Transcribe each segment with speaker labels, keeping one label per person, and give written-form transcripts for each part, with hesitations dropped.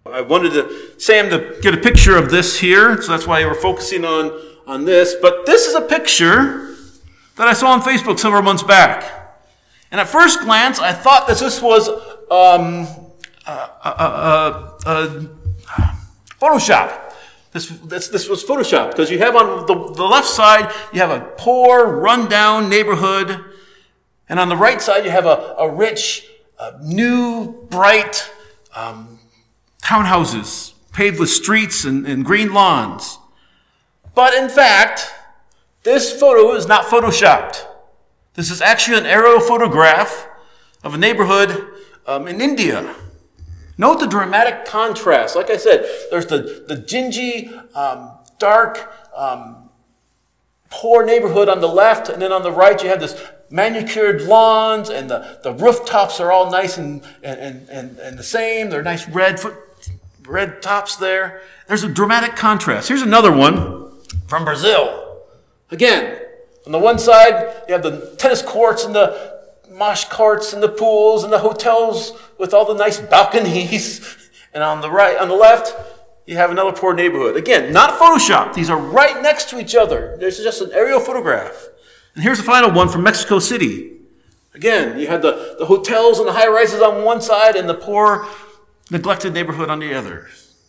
Speaker 1: I wanted Sam to get a picture of this here, so that's why we're focusing on this. But this is a picture that I saw on Facebook several months back. And at first glance, I thought that this was Photoshop. This was Photoshop, because you have on the left side, you have a poor, run-down neighborhood, and on the right side, you have a rich, new, bright townhouses paved with streets and green lawns. But in fact, this photo is not photoshopped. This is actually an aerial photograph of a neighborhood in India. Note the dramatic contrast. Like I said, there's the dingy, dark, poor neighborhood on the left, and then on the right you have this manicured lawns, and the rooftops are all nice and the same. They're nice red tops there. There's a dramatic contrast. Here's another one from Brazil. Again, on the one side, you have the tennis courts and the mosh carts and the pools and the hotels with all the nice balconies. And on the left, you have another poor neighborhood. Again, not Photoshop. These are right next to each other. There's just an aerial photograph. And here's the final one from Mexico City. Again, you had the hotels and the high-rises on one side and the poor, neglected neighborhood on the other.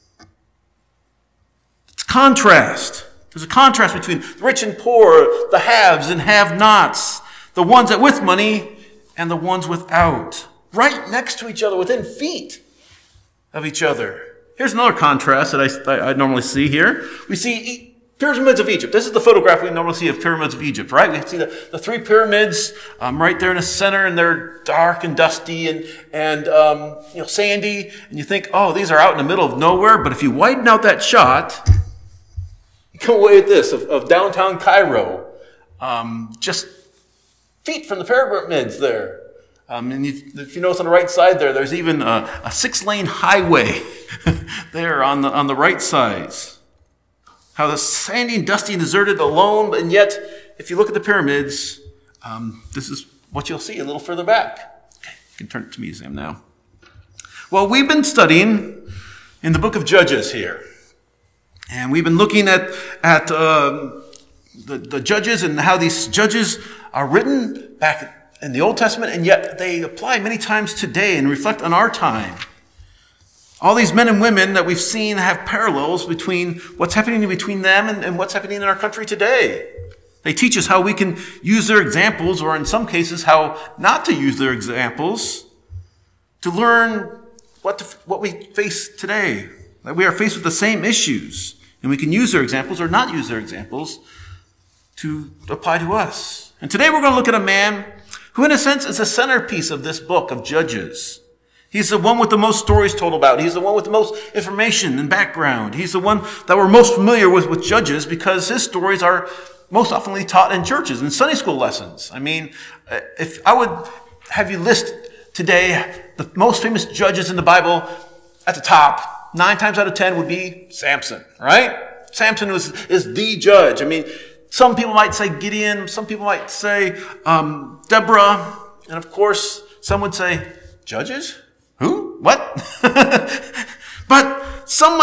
Speaker 1: It's contrast. There's a contrast between the rich and poor, the haves and have-nots, the ones that with money and the ones without, right next to each other, within feet of each other. Here's another contrast that I normally see here. We see pyramids of Egypt. This is the photograph we normally see of pyramids of Egypt, right? We see the three pyramids right there in the center, and they're dark and dusty and sandy. And you think, oh, these are out in the middle of nowhere. But if you widen out that shot, you come away with this of downtown Cairo, just feet from the pyramids there. And if you notice on the right side there's even a 6-lane highway there on the right side. How the sandy and dusty and deserted alone, and yet, if you look at the pyramids, this is what you'll see a little further back. Okay, you can turn it to me, Sam, now. Well, we've been studying in the book of Judges here. And we've been looking at the judges and how these judges are written back in the Old Testament, and yet they apply many times today and reflect on our time. All these men and women that we've seen have parallels between what's happening between them and what's happening in our country today. They teach us how we can use their examples, or in some cases, how not to use their examples, to learn what we face today. That we are faced with the same issues, and we can use their examples or not use their examples to apply to us. And today we're going to look at a man who, in a sense, is the centerpiece of this book of Judges. He's the one with the most stories told about. He's the one with the most information and background. He's the one that we're most familiar with Judges, because his stories are most often taught in churches, in Sunday school lessons. I mean, if I would have you list today the most famous judges in the Bible, at the top, 9 times out of 10 would be Samson, right? Samson is the judge. I mean, some people might say Gideon, some people might say Deborah, and of course, some would say, judges? Who? What? But some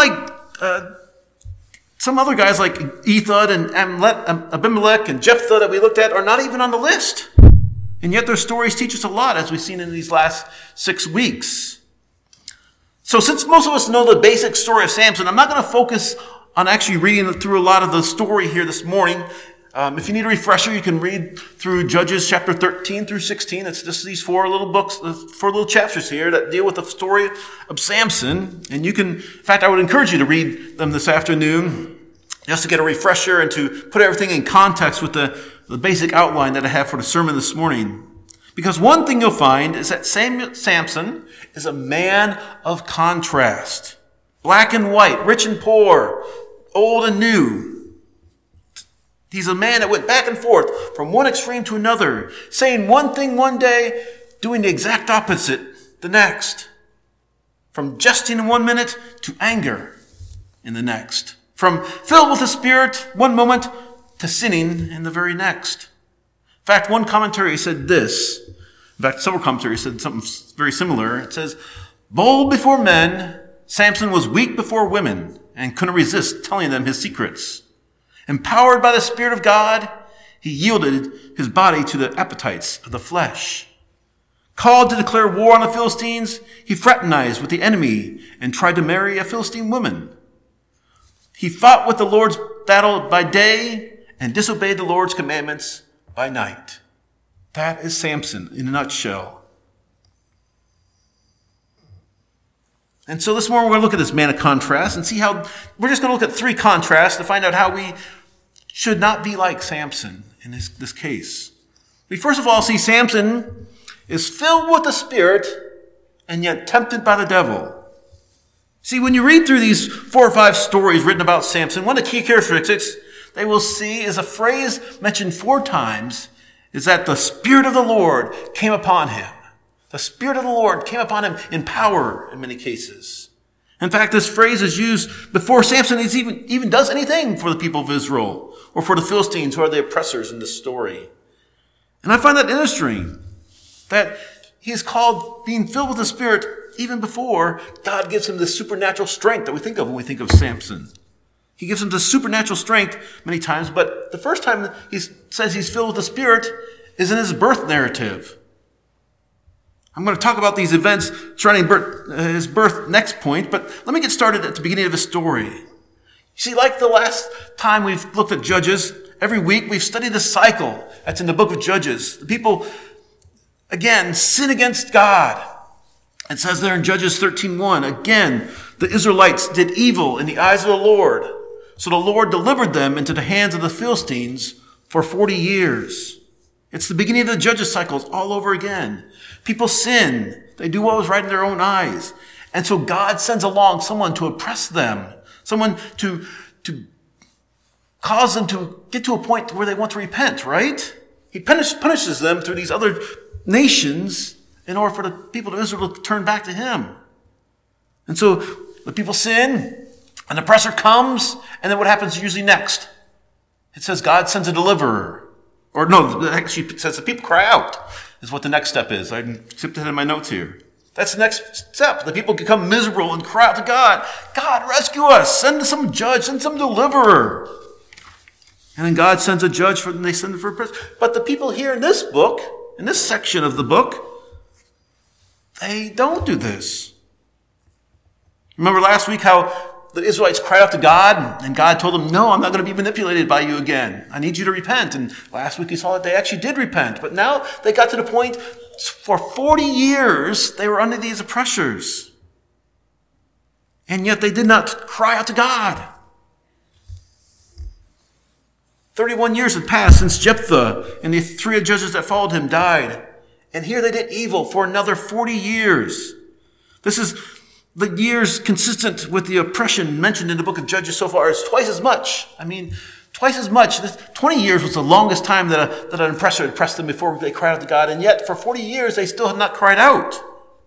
Speaker 1: other guys like Ehud and Abimelech and Jephthah that we looked at are not even on the list. And yet their stories teach us a lot, as we've seen in these last 6 weeks. So since most of us know the basic story of Samson, I'm not going to focus on actually reading through a lot of the story here this morning. If you need a refresher, you can read through Judges chapter 13 through 16. It's just these 4 little chapters here that deal with the story of Samson. And you can, in fact, I would encourage you to read them this afternoon just to get a refresher and to put everything in context with the basic outline that I have for the sermon this morning. Because one thing you'll find is that Samson is a man of contrast. Black and white, rich and poor, old and new. He's a man that went back and forth from one extreme to another, saying one thing one day, doing the exact opposite the next. From jesting in 1 minute to anger in the next. From filled with the Spirit one moment to sinning in the very next. In fact, one commentary said this. In fact, several commentaries said something very similar. It says, bold before men, Samson was weak before women and couldn't resist telling them his secrets. Empowered by the Spirit of God, he yielded his body to the appetites of the flesh. Called to declare war on the Philistines, he fraternized with the enemy and tried to marry a Philistine woman. He fought with the Lord's battle by day and disobeyed the Lord's commandments by night. That is Samson in a nutshell. And so this morning we're going to look at this man of contrast and see how, we're just going to look at 3 contrasts to find out how we should not be like Samson in this case. We first of all see Samson is filled with the Spirit and yet tempted by the devil. See, when you read through these 4 or 5 stories written about Samson, one of the key characteristics they will see is a phrase mentioned 4 times is that the Spirit of the Lord came upon him. The Spirit of the Lord came upon him in power in many cases. In fact, this phrase is used before Samson even does anything for the people of Israel or for the Philistines, who are the oppressors in this story. And I find that interesting, that he is called being filled with the Spirit even before God gives him the supernatural strength that we think of when we think of Samson. He gives him the supernatural strength many times, but the first time he says he's filled with the Spirit is in his birth narrative. I'm going to talk about these events surrounding his birth next point, but let me get started at the beginning of his story. You see, like the last time we've looked at Judges, every week we've studied the cycle that's in the book of Judges. The people, again, sin against God. It says there in Judges 13:1, again, the Israelites did evil in the eyes of the Lord. So the Lord delivered them into the hands of the Philistines for 40 years. It's the beginning of the Judges cycles all over again. People sin. They do what was right in their own eyes. And so God sends along someone to oppress them, someone to cause them to get to a point where they want to repent, right? He punishes them through these other nations in order for the people of Israel to turn back to him. And so the people sin, an oppressor comes, and then what happens usually next? It says God sends a deliverer. Or no, actually it says the people cry out is what the next step is. I skipped ahead in my notes here. That's the next step. The people become miserable and cry out to God. God, rescue us. Send some judge. Send some deliverer. And then God sends a judge and they send it for a person. But the people here in this book, in this section of the book, they don't do this. Remember last week how the Israelites cried out to God, and God told them, no, I'm not going to be manipulated by you again. I need you to repent. And last week you saw that they actually did repent. But now they got to the point, for 40 years, they were under these oppressors. And yet they did not cry out to God. 31 years had passed since Jephthah and the 3 judges that followed him died. And here they did evil for another 40 years. This is the years consistent with the oppression mentioned in the book of Judges so far is twice as much. Twice as much. 20 years was the longest time that an oppressor had oppressed them before they cried out to God. And yet, for 40 years, they still had not cried out.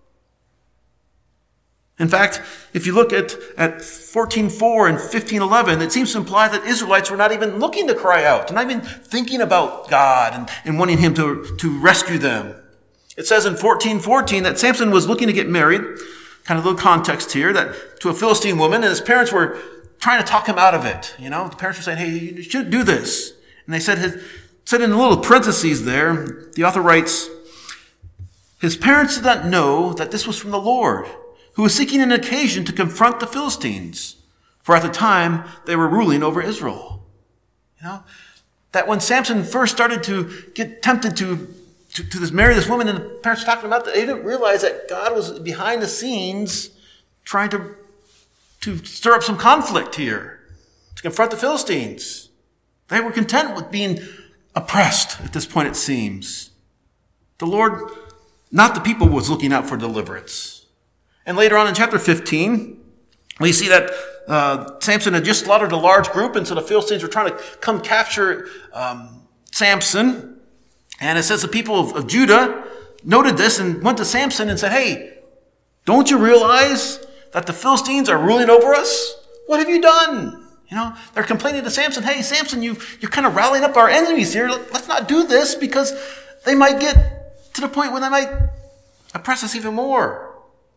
Speaker 1: In fact, if you look at 14:4 and 15:11, it seems to imply that Israelites were not even looking to cry out, not even thinking about God and wanting him to rescue them. It says in 14:14 that Samson was looking to get married. Kind of a little context here, that to a Philistine woman, and his parents were trying to talk him out of it. You know, the parents were saying, hey, you shouldn't do this. And they said in the little parentheses there, the author writes, his parents did not know that this was from the Lord, who was seeking an occasion to confront the Philistines. For at the time, they were ruling over Israel. You know, that when Samson first started to get tempted to marry this woman, and the parents were talking about that, they didn't realize that God was behind the scenes trying to stir up some conflict here, to confront the Philistines. They were content with being oppressed at this point, it seems. The Lord, not the people, was looking out for deliverance. And later on in chapter 15, we see that Samson had just slaughtered a large group, and so the Philistines were trying to come capture Samson. And it says the people of Judah noted this and went to Samson and said, hey, don't you realize that the Philistines are ruling over us? What have you done? You know, they're complaining to Samson, hey, Samson, you're kind of rallying up our enemies here. Let's not do this because they might get to the point where they might oppress us even more.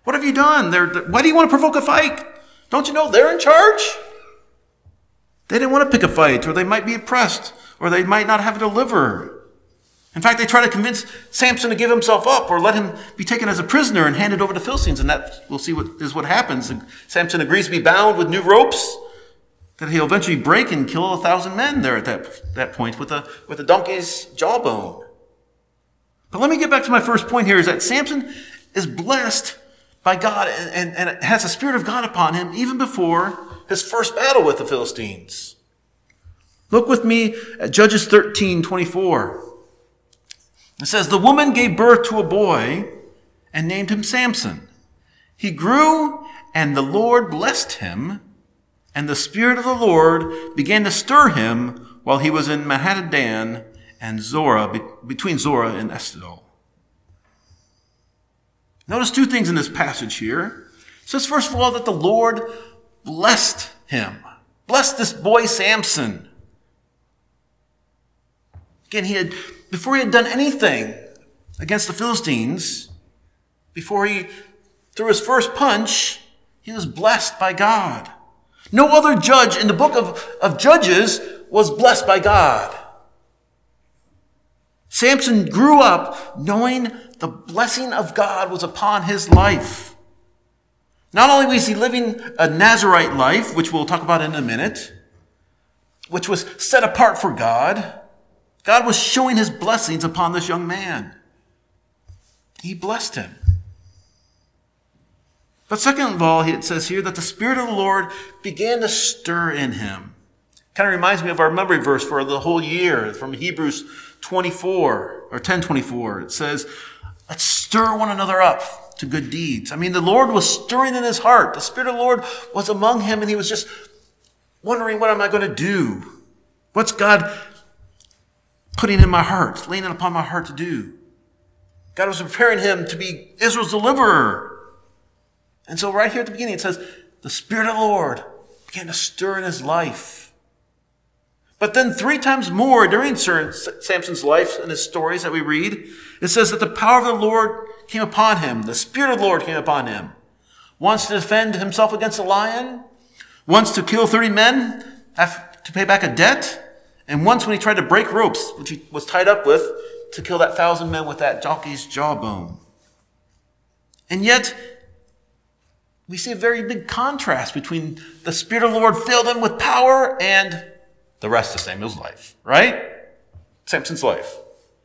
Speaker 1: What have you done? Why do you want to provoke a fight? Don't you know they're in charge? They didn't want to pick a fight, or they might be oppressed, or they might not have a deliverer. In fact, they try to convince Samson to give himself up or let him be taken as a prisoner and handed over to Philistines. And that, we'll see what happens. Samson agrees to be bound with new ropes that he'll eventually break and kill 1,000 men there at that point with a donkey's jawbone. But let me get back to my first point here, is that Samson is blessed by God and has the Spirit of God upon him even before his first battle with the Philistines. Look with me at Judges 13:24. It says, the woman gave birth to a boy and named him Samson. He grew, and the Lord blessed him, and the Spirit of the Lord began to stir him while he was in Mahanadan and Zorah, between Zorah and Eshtaol. Notice two things in this passage here. It says, first of all, that the Lord blessed him. Blessed this boy Samson. Again, before he had done anything against the Philistines, before he threw his first punch, he was blessed by God. No other judge in the book of Judges was blessed by God. Samson grew up knowing the blessing of God was upon his life. Not only was he living a Nazirite life, which we'll talk about in a minute, which was set apart for God, God was showing his blessings upon this young man. He blessed him. But second of all, it says here that the Spirit of the Lord began to stir in him. Kind of reminds me of our memory verse for the whole year from Hebrews 24 or 10:24. It says, let's stir one another up to good deeds. I mean, the Lord was stirring in his heart. The Spirit of the Lord was among him, and he was just wondering, what am I going to do? What's God putting in my heart, laying it upon my heart to do? God was preparing him to be Israel's deliverer. And so right here at the beginning, it says, the Spirit of the Lord began to stir in his life. But then 3 times more during Samson's life and his stories that we read, it says that the power of the Lord came upon him. The Spirit of the Lord came upon him. Once to defend himself against a lion, once to kill 30 men, have to pay back a debt, and once when he tried to break ropes, which he was tied up with, to kill that 1,000 men with that donkey's jawbone. And yet, we see a very big contrast between the Spirit of the Lord filled him with power and the rest of Samuel's life, right? Samson's life.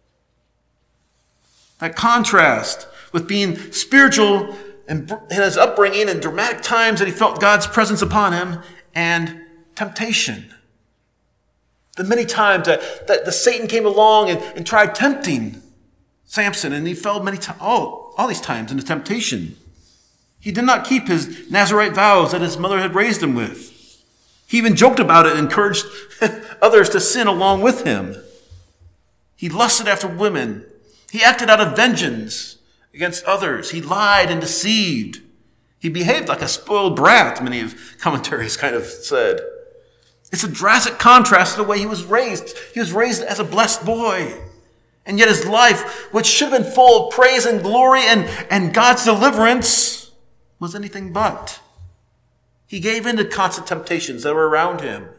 Speaker 1: That contrast with being spiritual and in his upbringing and dramatic times that he felt God's presence upon him, and temptation. The many times that the Satan came along and tried tempting Samson, and he fell many times, all these times into temptation. He did not keep his Nazirite vows that his mother had raised him with. He even joked about it and encouraged others to sin along with him. He lusted after women. He acted out of vengeance against others. He lied and deceived. He behaved like a spoiled brat, many of commentaries kind of said. It's a drastic contrast to the way he was raised. He was raised as a blessed boy. And yet his life, which should have been full of praise and glory and God's deliverance, was anything but. He gave in to constant temptations that were around him.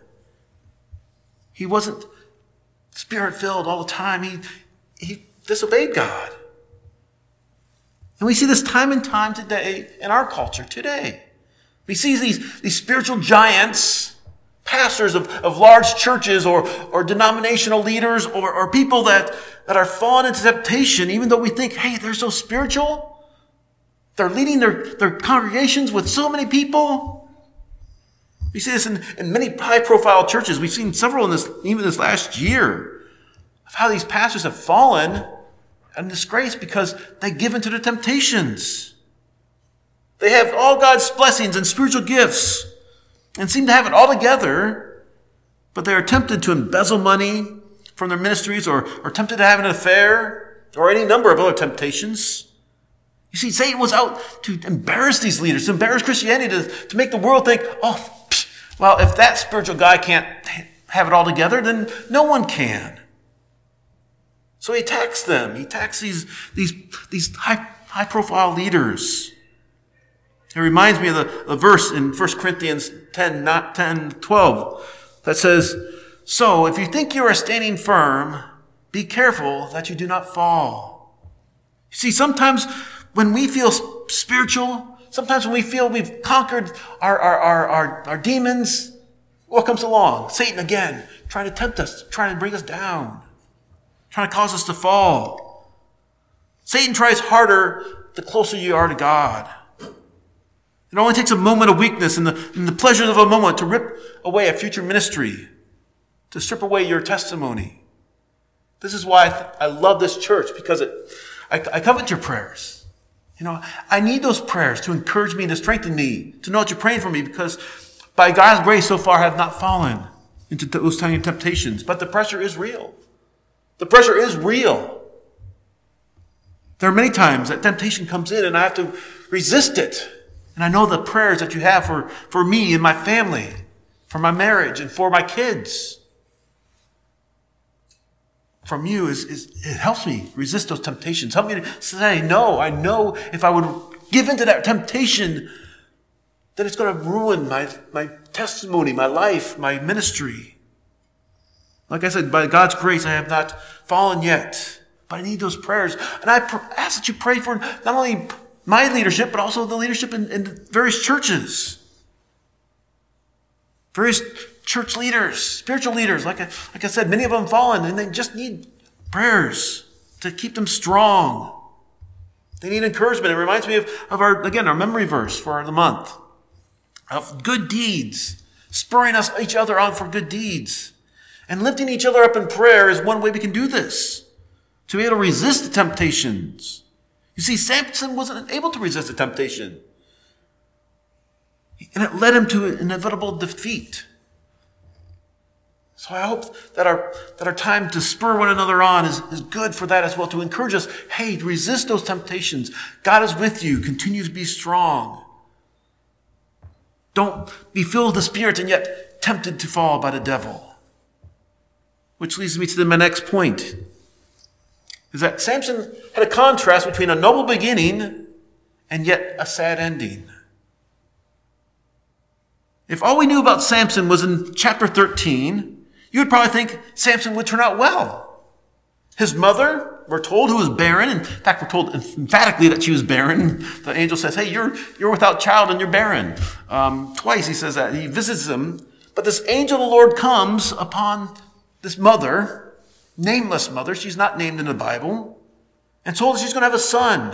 Speaker 1: He wasn't Spirit-filled all the time. He disobeyed God. And we see this time and time today in our culture today. We see these spiritual giants, pastors of large churches or denominational leaders or people that are fallen into temptation, even though we think, hey, they're so spiritual. They're leading their congregations with so many people. We see this in many high-profile churches. We've seen several even this last year, of how these pastors have fallen and disgraced because they give in to the temptations. They have all God's blessings and spiritual gifts and seem to have it all together, but they are tempted to embezzle money from their ministries or tempted to have an affair or any number of other temptations. You see, Satan was out to embarrass these leaders, to embarrass Christianity, to make the world think, well, if that spiritual guy can't have it all together, then no one can. So he attacks them. He attacks these high-profile leaders. It reminds me of the verse in 1 Corinthians 10:12 that says, "So if you think you are standing firm, be careful that you do not fall." You see, sometimes when we feel spiritual, sometimes when we feel we've conquered our demons, what comes along? Satan again, trying to tempt us, trying to bring us down, trying to cause us to fall. Satan tries harder the closer you are to God. It only takes a moment of weakness and the pleasures of a moment to rip away a future ministry, to strip away your testimony. This is why I love this church, because I covet your prayers. I need those prayers to encourage me, to strengthen me, to know that you're praying for me, because by God's grace so far I have not fallen into those tiny temptations. But the pressure is real. The pressure is real. There are many times that temptation comes in and I have to resist it. And I know the prayers that you have for me and my family, for my marriage and for my kids. From you it helps me resist those temptations. Help me to say no. I know if I would give into that temptation, that it's going to ruin my testimony, my life, my ministry. Like I said, by God's grace, I have not fallen yet. But I need those prayers. And I ask that you pray for not only my leadership, but also the leadership in various churches. Various church leaders, spiritual leaders. Like I said, many of them have fallen, and they just need prayers to keep them strong. They need encouragement. It reminds me of our memory verse for the month. Of good deeds, spurring us each other on for good deeds. And lifting each other up in prayer is one way we can do this, to be able to resist the temptations. You see, Samson wasn't able to resist the temptation. And it led him to an inevitable defeat. So I hope that our time to spur one another on is good for that as well, to encourage us, hey, resist those temptations. God is with you. Continue to be strong. Don't be filled with the Spirit and yet tempted to fall by the devil. Which leads me to my next point, is that Samson had a contrast between a noble beginning and yet a sad ending. If all we knew about Samson was in chapter 13, you would probably think Samson would turn out well. His mother, we're told, who was barren. In fact, we're told emphatically that she was barren. The angel says, hey, you're without child and you're barren. Twice he says that. He visits them. But this angel of the Lord comes upon this mother, nameless mother. She's not named in the Bible. And told her she's going to have a son.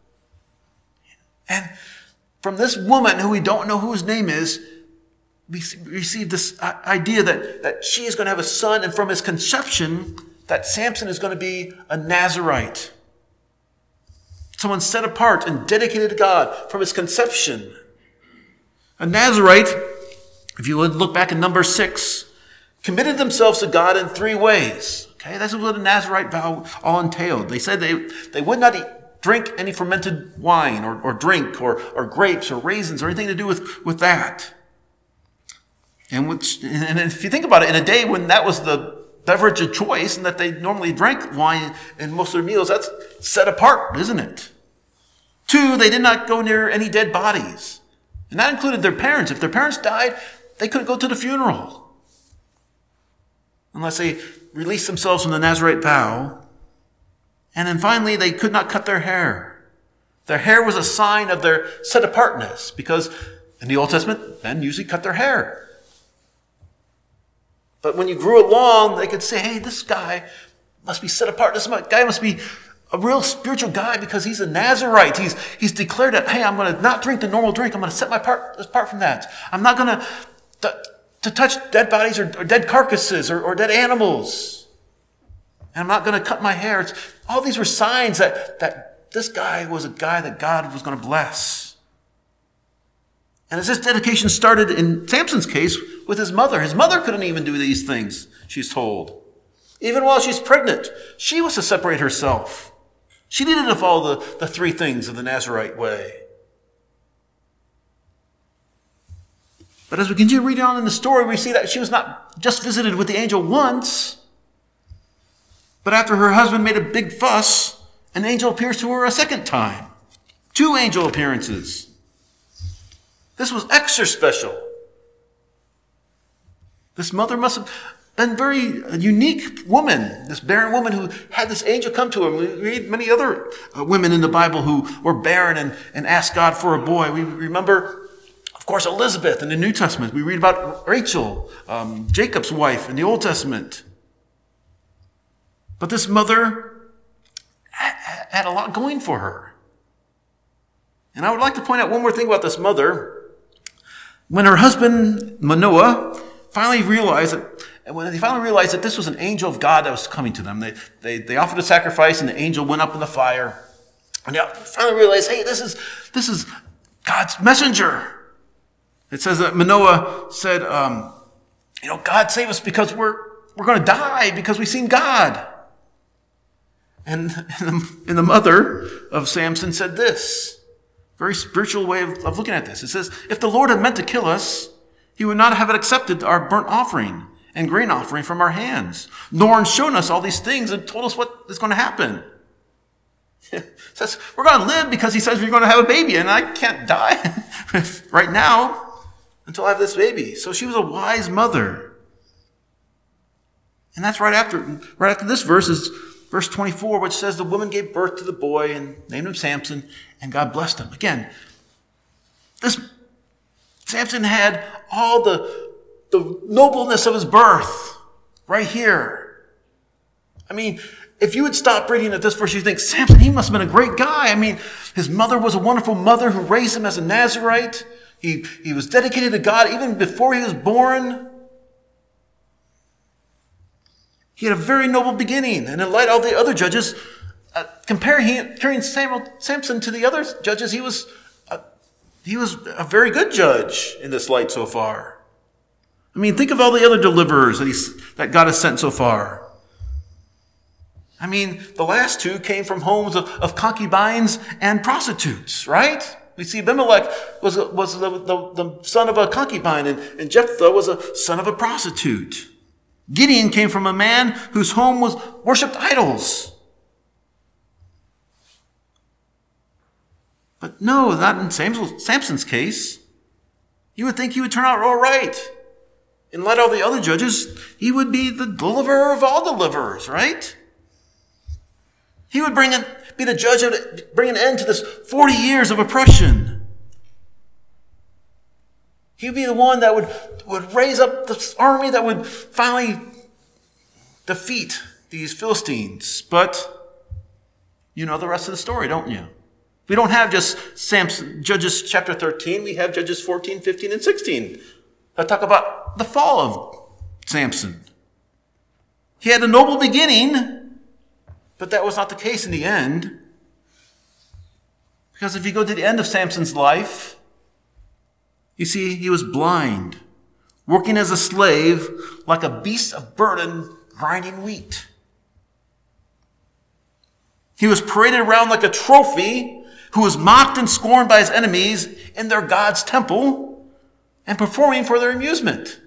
Speaker 1: And from this woman, who we don't know who his name is, we receive this idea that she is going to have a son, and from his conception, that Samson is going to be a Nazirite. Someone set apart and dedicated to God from his conception. A Nazirite, if you would look back in Numbers 6, committed themselves to God in 3 ways. Okay, that's what a Nazirite vow all entailed. They said they would not drink any fermented wine or drink or grapes or raisins or anything to do with that. And if you think about it, in a day when that was the beverage of choice and that they normally drank wine in most of their meals, that's set apart, isn't it? 2, they did not go near any dead bodies. And that included their parents. If their parents died, they couldn't go to the funeral unless they released themselves from the Nazirite vow. And then finally, they could not cut their hair. Their hair was a sign of their set apartness, because in the Old Testament, men usually cut their hair. But when you grew along, they could say, hey, this guy must be set apart. This guy must be a real spiritual guy because he's a Nazirite. He's declared that, hey, I'm going to not drink the normal drink. I'm going to set my apart from that. I'm not going to touch dead bodies or dead carcasses or dead animals. And I'm not going to cut my hair. All these were signs that this guy was a guy that God was going to bless. And as this dedication started in Samson's case with his mother couldn't even do these things, she's told. Even while she's pregnant, she was to separate herself. She needed to follow the 3 things of the Nazirite way. But as we continue reading on in the story, we see that she was not just visited with the angel once, but after her husband made a big fuss, an angel appears to her a second time. 2 angel appearances. This was extra special. This mother must have been a unique woman, this barren woman who had this angel come to her. We read many other women in the Bible who were barren and asked God for a boy. We remember, of course, Elizabeth in the New Testament. We read about Rachel, Jacob's wife in the Old Testament. But this mother had a lot going for her. And I would like to point out one more thing about this mother. When her husband, Manoah, finally realized that this was an angel of God that was coming to them, they offered a sacrifice and the angel went up in the fire. And they finally realized, hey, this is God's messenger. It says that Manoah said, God save us because we're going to die because we've seen God. And the mother of Samson said this, very spiritual way of looking at this. It says, if the Lord had meant to kill us, he would not have accepted our burnt offering and grain offering from our hands, nor shown us all these things and told us what is going to happen. It says, we're going to live because he says we're going to have a baby, and I can't die right now until I have this baby. So she was a wise mother. And that's right after this verse is verse 24, which says the woman gave birth to the boy and named him Samson, and God blessed him. Again, this Samson had all the nobleness of his birth right here. I mean, if you would stop reading at this verse, you think, Samson, he must have been a great guy. I mean, his mother was a wonderful mother who raised him as a Nazirite. He was dedicated to God even before he was born. He had a very noble beginning. And in light of all the other judges, comparing Samson to the other judges, he was a very good judge in this light so far. I mean, think of all the other deliverers that God has sent so far. I mean, the last two came from homes of concubines and prostitutes, right? We see Abimelech was the son of a concubine, and Jephthah was a son of a prostitute. Gideon came from a man whose home worshipped idols. But no, not in Samson's case. You would think he would turn out all right. In light of all the other judges, he would be the deliverer of all deliverers, right? He would be the judge of bring an end to this 40 years of oppression. He would be the one that would raise up this army that would finally defeat these Philistines. But you know the rest of the story, don't you? We don't have just Judges chapter 13. We have Judges 14, 15, and 16 that talk about the fall of Samson. He had a noble beginning, but that was not the case in the end. Because if you go to the end of Samson's life, you see he was blind, working as a slave like a beast of burden, grinding wheat. He was paraded around like a trophy, who was mocked and scorned by his enemies in their God's temple and performing for their amusement.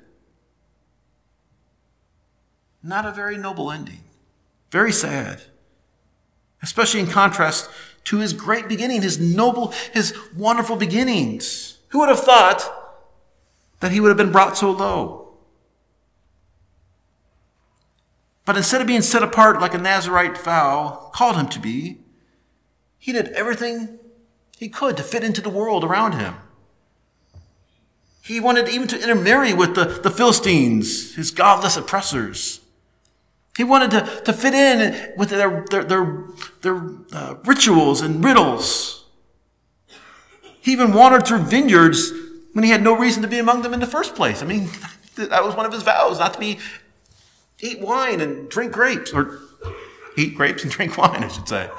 Speaker 1: Not a very noble ending. Very sad. Especially in contrast to his great beginning, his wonderful beginnings. Who would have thought that he would have been brought so low? But instead of being set apart like a Nazirite vow called him to be, he did everything he could to fit into the world around him. He wanted even to intermarry with the Philistines, his godless oppressors. He wanted to fit in with their rituals and riddles. He even wandered through vineyards when he had no reason to be among them in the first place. I mean, that was one of his vows, not to eat wine and drink grapes, or eat grapes and drink wine, I should say.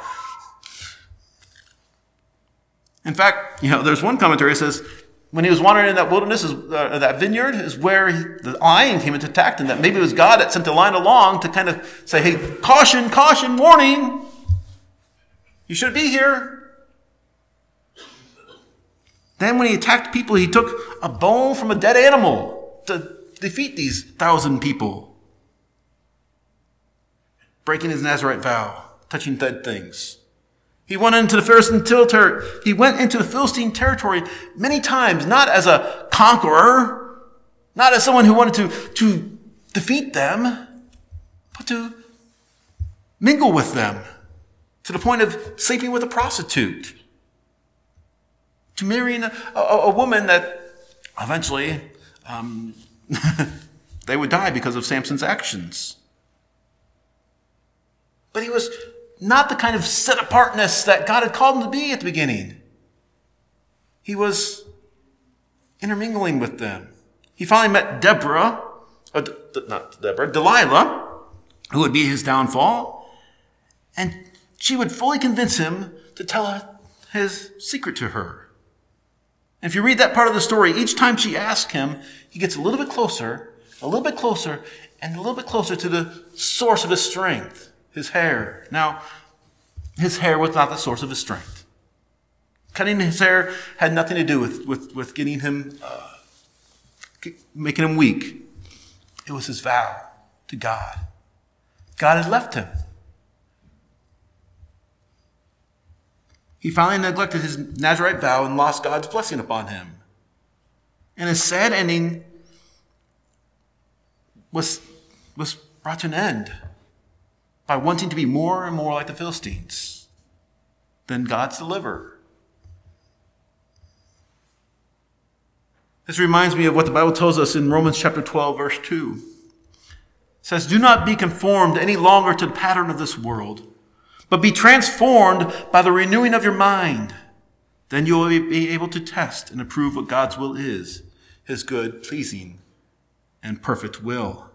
Speaker 1: In fact, there's one commentary that says when he was wandering in that wilderness, that vineyard is where the lion came and attacked him. That maybe it was God that sent the lion along to kind of say, hey, caution, caution, warning. You shouldn't be here. Then when he attacked people, he took a bone from a dead animal to defeat these 1,000 people. Breaking his Nazirite vow, touching dead things. He went into the Philistine territory many times, not as a conqueror, not as someone who wanted to defeat them, but to mingle with them to the point of sleeping with a prostitute, to marrying a woman that eventually they would die because of Samson's actions. But he was not the kind of set-apartness that God had called him to be at the beginning. He was intermingling with them. He finally met Delilah, who would be his downfall, and she would fully convince him to tell his secret to her. And if you read that part of the story, each time she asks him, he gets a little bit closer, and a little bit closer to the source of his strength, his hair. Now, his hair was not the source of his strength. Cutting his hair had nothing to do with getting him, making him weak. It was his vow to God. God had left him. He finally neglected his Nazirite vow and lost God's blessing upon him. And his sad ending was brought to an end by wanting to be more and more like the Philistines than God's deliverer. This reminds me of what the Bible tells us in Romans chapter 12, verse 2. It says, "Do not be conformed any longer to the pattern of this world, but be transformed by the renewing of your mind. Then you will be able to test and approve what God's will is, his good, pleasing, and perfect will."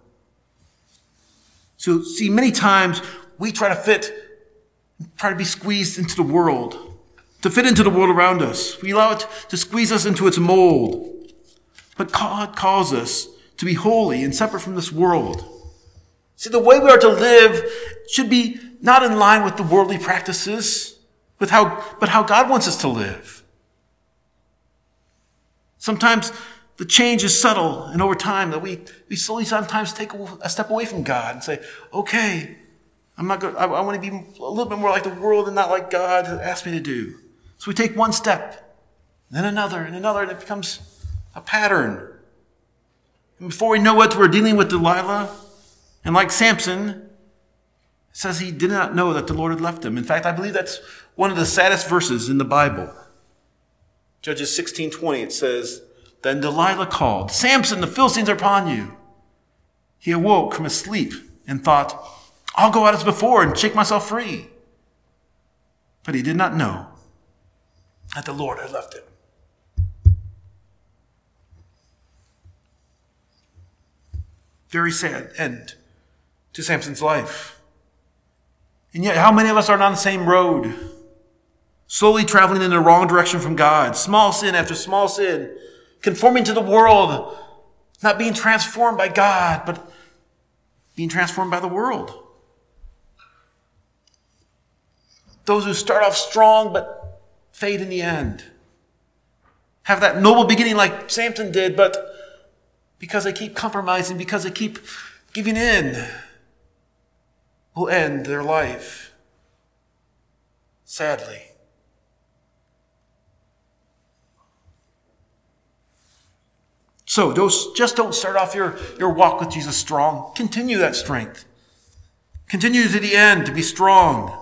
Speaker 1: So, see, many times we try to be squeezed into the world, to fit into the world around us. We allow it to squeeze us into its mold. But God calls us to be holy and separate from this world. See, the way we are to live should be not in line with the worldly practices, but how God wants us to live. Sometimes the change is subtle, and over time that we slowly sometimes take a step away from God and say, okay, I'm not good. I want to be a little bit more like the world and not like God asked me to do. So we take one step, then another, and it becomes a pattern. And before we know it, we're dealing with Delilah. And like Samson, it says he did not know that the Lord had left him. In fact, I believe that's one of the saddest verses in the Bible. Judges 16:20, it says, "Then Delilah called, 'Samson, the Philistines are upon you.' He awoke from his sleep and thought, 'I'll go out as before and shake myself free.' But he did not know that the Lord had left him." Very sad end to Samson's life. And yet, how many of us are on the same road, slowly traveling in the wrong direction from God, small sin after small sin, conforming to the world, not being transformed by God, but being transformed by the world. Those who start off strong but fade in the end, have that noble beginning like Samson did, but because they keep compromising, because they keep giving in, will end their life, sadly. So just don't start off your walk with Jesus strong. Continue that strength. Continue to the end to be strong.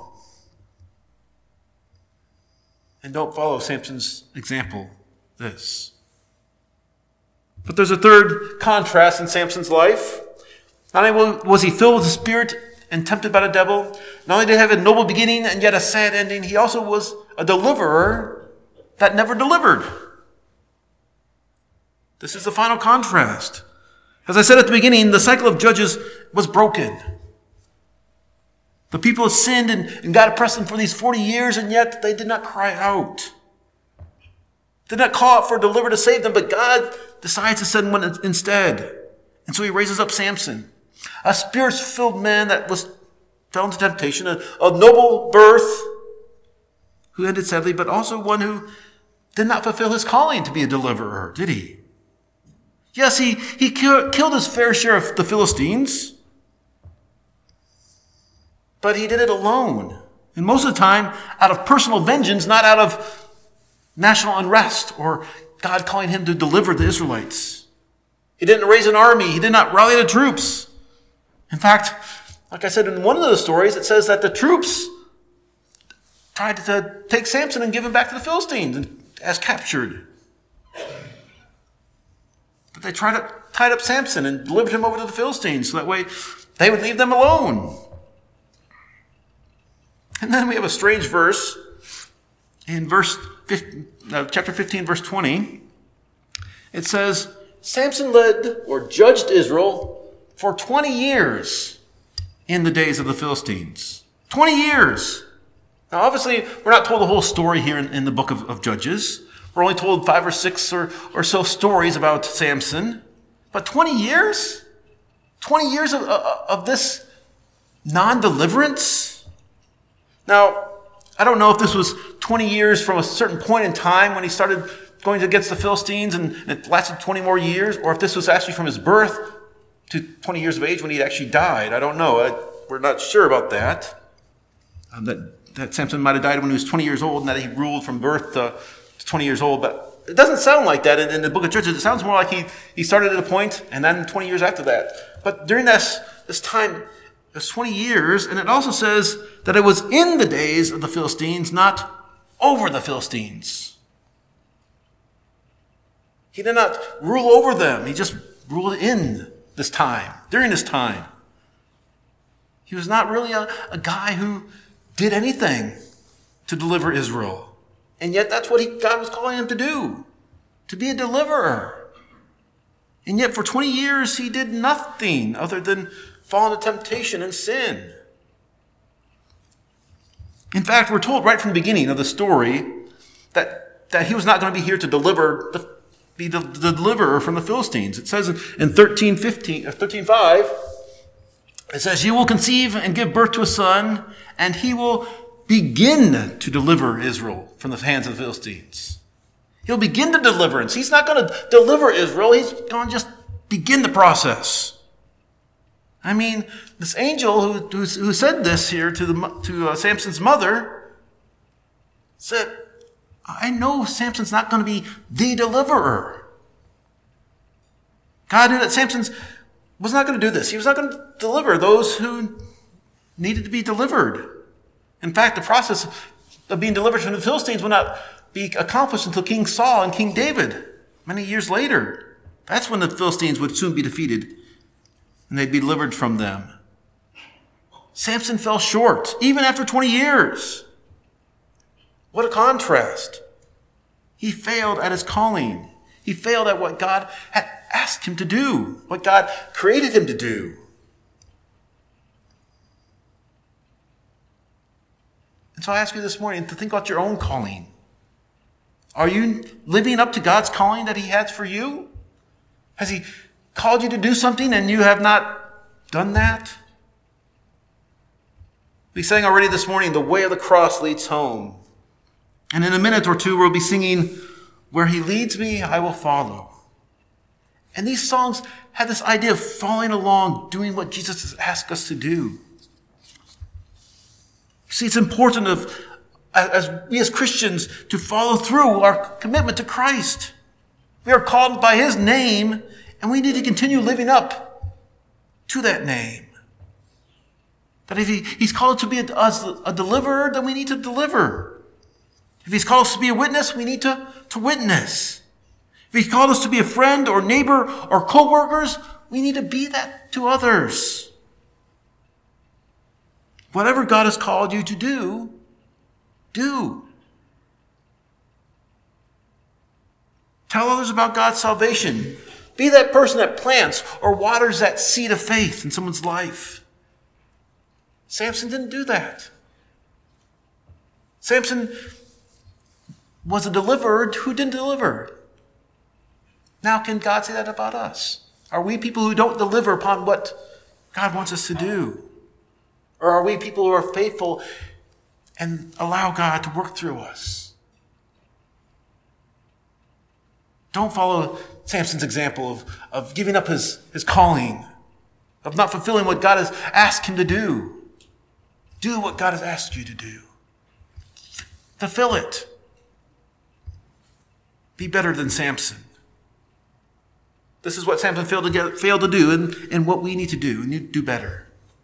Speaker 1: And don't follow Samson's example, this. But there's a third contrast in Samson's life. Not only was he filled with the Spirit and tempted by the devil, not only did he have a noble beginning and yet a sad ending, he also was a deliverer that never delivered. This is the final contrast. As I said at the beginning, the cycle of Judges was broken. The people had sinned and God oppressed them for these 40 years, and yet they did not cry out. Did not call out for a deliverer to save them, but God decides to send one instead. And so he raises up Samson, a spirit-filled man that fell into temptation, of noble birth, who ended sadly, but also one who did not fulfill his calling to be a deliverer, did he? Yes, he killed his fair share of the Philistines, but he did it alone. And most of the time, out of personal vengeance, not out of national unrest or God calling him to deliver the Israelites. He didn't raise an army. He did not rally the troops. In fact, like I said in one of those stories, it says that the troops tried to take Samson and give him back to the Philistines as captured. But they tied up Samson and delivered him over to the Philistines so that way they would leave them alone. And then we have a strange verse in chapter 15, verse 20. It says, Samson led or judged Israel for 20 years in the days of the Philistines. 20 years. Now, obviously, we're not told the whole story here in the book of Judges. We're only told 5 or 6 or so stories about Samson. But 20 years? 20 years of this non-deliverance? Now, I don't know if this was 20 years from a certain point in time when he started going against the Philistines and it lasted 20 more years, or if this was actually from his birth to 20 years of age when he actually died. I don't know. We're not sure about that. That Samson might have died when he was 20 years old and that he ruled from birth to 20 years old. But it doesn't sound like that in the book of Judges. It sounds more like he started at a point and then 20 years after that. But during this time, it was 20 years, and it also says that it was in the days of the Philistines, not over the Philistines. He did not rule over them. He just ruled in this time, during this time. He was not really a guy who did anything to deliver Israel. And yet that's what God was calling him to do, to be a deliverer. And yet for 20 years he did nothing other than fall into temptation and sin. In fact, we're told right from the beginning of the story that he was not going to be here to be the deliverer from the Philistines. It says in 13:5, it says, "You will conceive and give birth to a son, and he will begin to deliver Israel from the hands of the Philistines." He'll begin the deliverance. He's not going to deliver Israel. He's going to just begin the process. I mean, this angel who said this here to Samson's mother said, I know Samson's not going to be the deliverer. God knew that Samson was not going to do this. He was not going to deliver those who needed to be delivered. In fact, the process of being delivered from the Philistines would not be accomplished until King Saul and King David, many years later. That's when the Philistines would soon be defeated and they'd be delivered from them. Samson fell short, even after 20 years. What a contrast. He failed at his calling. He failed at what God had asked him to do, what God created him to do. And so I ask you this morning to think about your own calling. Are you living up to God's calling that he has for you? Has he called you to do something and you have not done that? We sang already this morning, "The way of the cross leads home." And in a minute or two, we'll be singing, "Where he leads me, I will follow." And these songs have this idea of following along, doing what Jesus has asked us to do. See, it's important as we as Christians to follow through our commitment to Christ. We are called by his name, and we need to continue living up to that name. That if he's called to be a deliverer, then we need to deliver. If he's called us to be a witness, we need to witness. If he's called us to be a friend or neighbor or co-workers, we need to be that to others. Whatever God has called you to do, do. Tell others about God's salvation. Be that person that plants or waters that seed of faith in someone's life. Samson didn't do that. Samson was a deliverer who didn't deliver. Now, can God say that about us? Are we people who don't deliver upon what God wants us to do? Or are we people who are faithful and allow God to work through us? Don't follow Samson's example of giving up his calling, of not fulfilling what God has asked him to do. Do what God has asked you to do. Fulfill it. Be better than Samson. This is what Samson failed to do, and what we need to do, and you do better.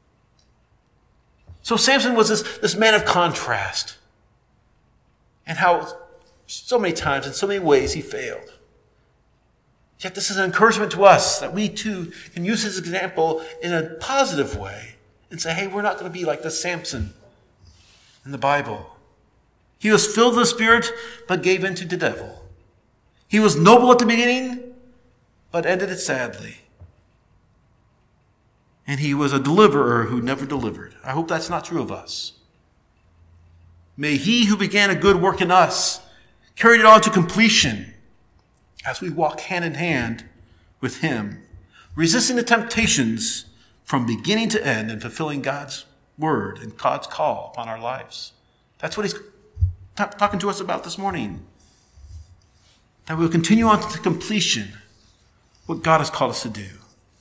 Speaker 1: So Samson was this man of contrast, and how so many times, in so many ways, he failed. Yet this is an encouragement to us that we too can use his example in a positive way and say, hey, we're not going to be like the Samson in the Bible. He was filled with the Spirit, but gave in to the devil. He was noble at the beginning, but ended it sadly. And he was a deliverer who never delivered. I hope that's not true of us. May he who began a good work in us carry it on to completion as we walk hand in hand with him, resisting the temptations from beginning to end and fulfilling God's word and God's call upon our lives. That's what he's talking to us about this morning. That we'll continue on to completion what God has called us to do.